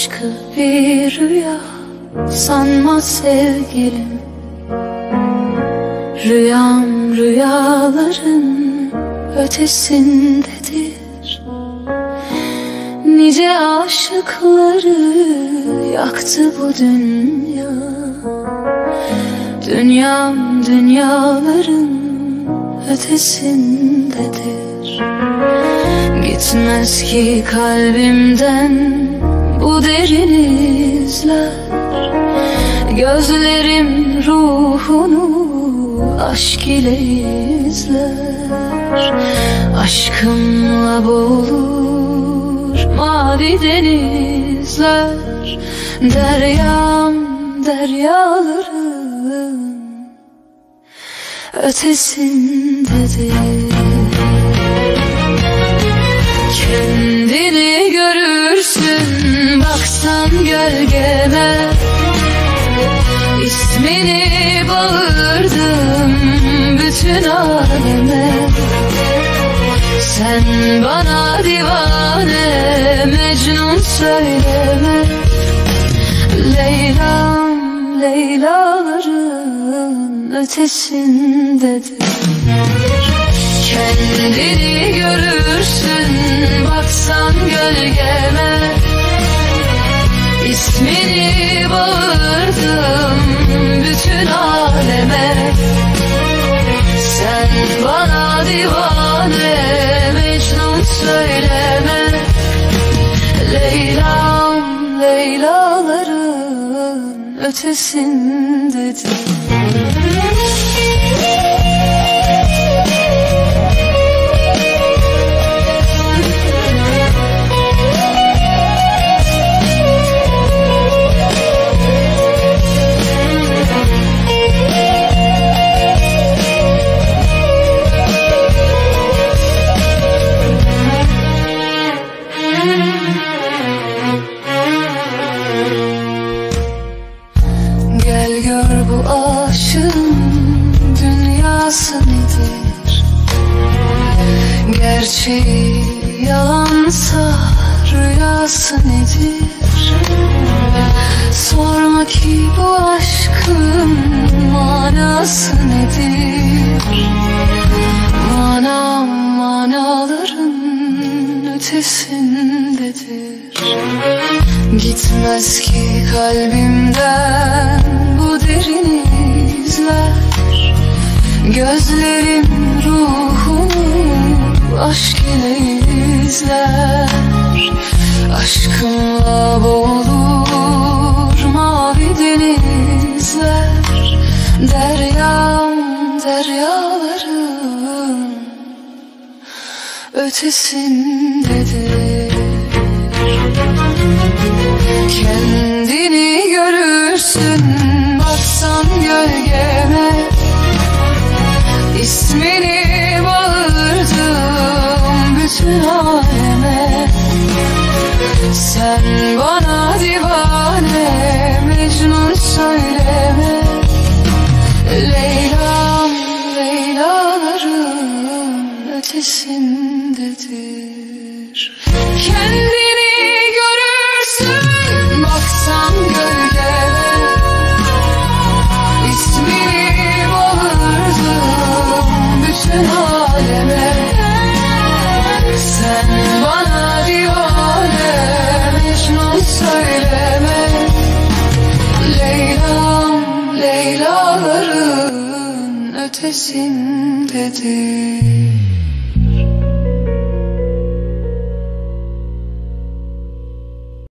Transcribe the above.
aşkı bir rüya sanma sevgilim. Rüyam rüyaların ötesindedir. Nice aşıkları yaktı bu dünya. Dünyam dünyaların ötesindedir. Gitmez ki kalbimden bu derin izler. Gözlerim ruhunu aşk ile izler. Aşkımla boğulur mavi denizler. Deryam deryaların ötesindedir. Kendini görürsün baksan gölgeme. İsmini bağırdım bütün aleme. Sen bana divane Mecnun söyleme. Leyla'm Leylaların ötesindedir. Kendini görürsün baksan gölgeme. İsmini bağırdım bütün aleme. Sen bana divane Mecnun söyleme. Leyla'm Leylaların ötesindedir. Gel gör bu aşığın dünyası nedir? Gerçeği yalansa rüyası nedir? Sorma ki bu aşkın manası nedir? Manam manaların ötesindedir. Gitmez ki kalbimden bu derin izler. Gözlerim ruhunu aşk ile izler. Aşkımla boğulur mavi denizler. Deryam deryaların ötesindedir. Kendini görürsün baksan gölgeme. İsmini bağırdım bütün aleme. Sen bana divane Mecnun söyleme. Leyla'm Leylaların ötesindedir. Kendini görürsün baksan gölgeme. İsmini bağırdım bütün aleme. Sen bana divane Mecnun söyleme. Leyla'm Leylaların ötesindedir.